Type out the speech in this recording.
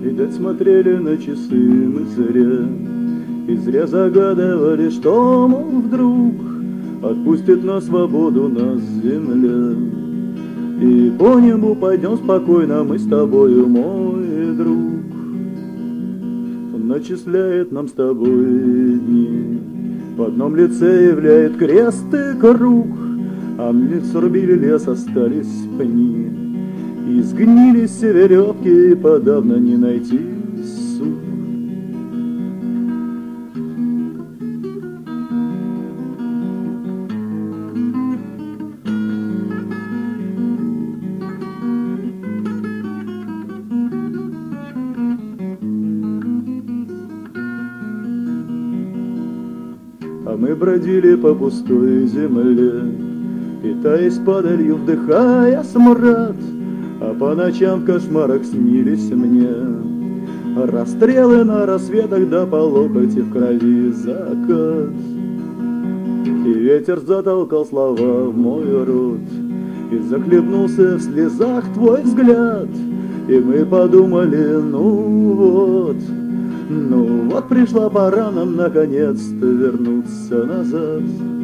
Видать, смотрели на часы мы зря, и зря загадывали, что, мол, вдруг отпустит на свободу нас земля. И по небу пойдем спокойно мы с тобою, мой друг. Он начисляет нам с тобой дни, в одном лице являет крест и круг, а мы срубили лес, остались пни, и сгнили все веревки, и подавно не найти сук. А мы бродили по пустой земле, питаясь падалью, вдыхая смрад, а по ночам в кошмарах снились мне расстрелы на рассветах, да по локоть в крови закат. И ветер затолкал слова в мой рот, и захлебнулся в слезах твой взгляд. И мы подумали, ну вот пришла пора нам наконец-то вернуться назад.